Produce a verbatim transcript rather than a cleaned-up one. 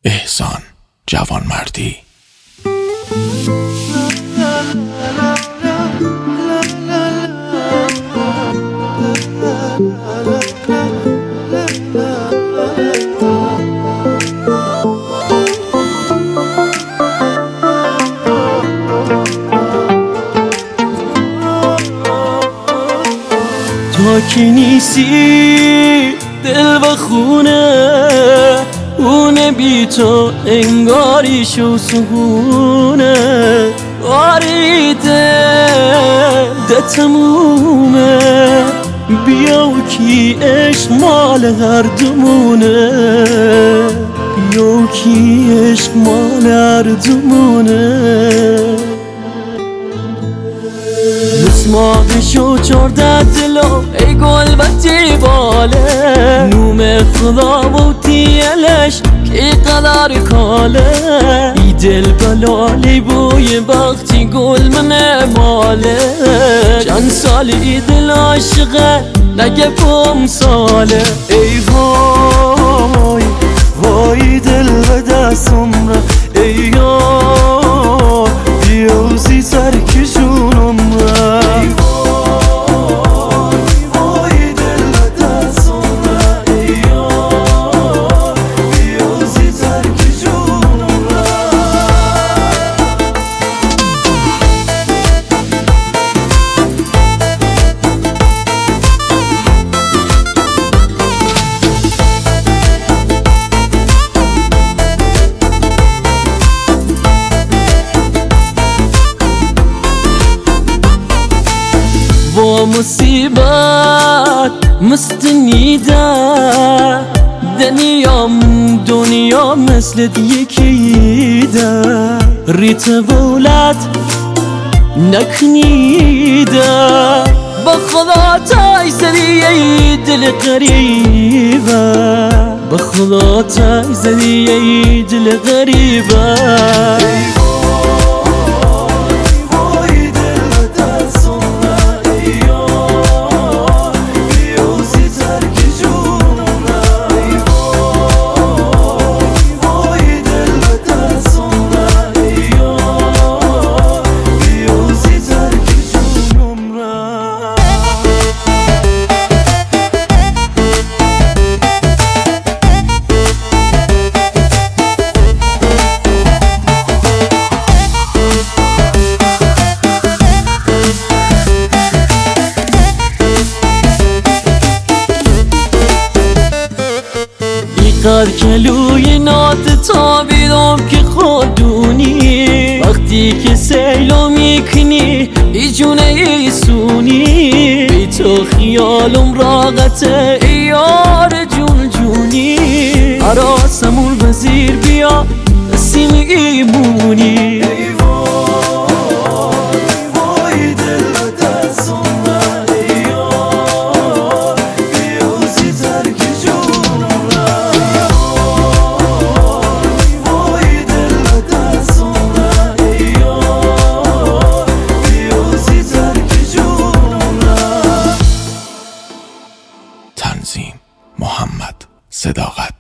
احسان جوانمردی. تا که نیستی دل و خونه اونه بی تو انگاریش و سهونه آریده ده تمومه بیا و کی عشق مال هر دومونه بیا و کی عشق مال هر دومونه نسماقشو چورده دلو ای گل بطی باله نوم خدا و تیلش که قدر کاله ای دل بلالی بوی بختی گل من ماله چند سالی دل عاشقه نگه پم ساله ای وای وای دل و دستم را ای یا بیوزی سرکشونم را و مصیبت مستنیده دنیا من دنیا مثل یکیده ریت ولد نکنیده با خدا تای زدی دل غریبه با خدا تای زدی دل غریبه قد کلوی نات تابیدم که خودونی وقتی که سیلو میکنی ای جونه ای سونی بی تو خیالم راقته ای یار جون جونی عراسمون وزیر بیا نسیم ایمونی تنظیم محمد صداقت.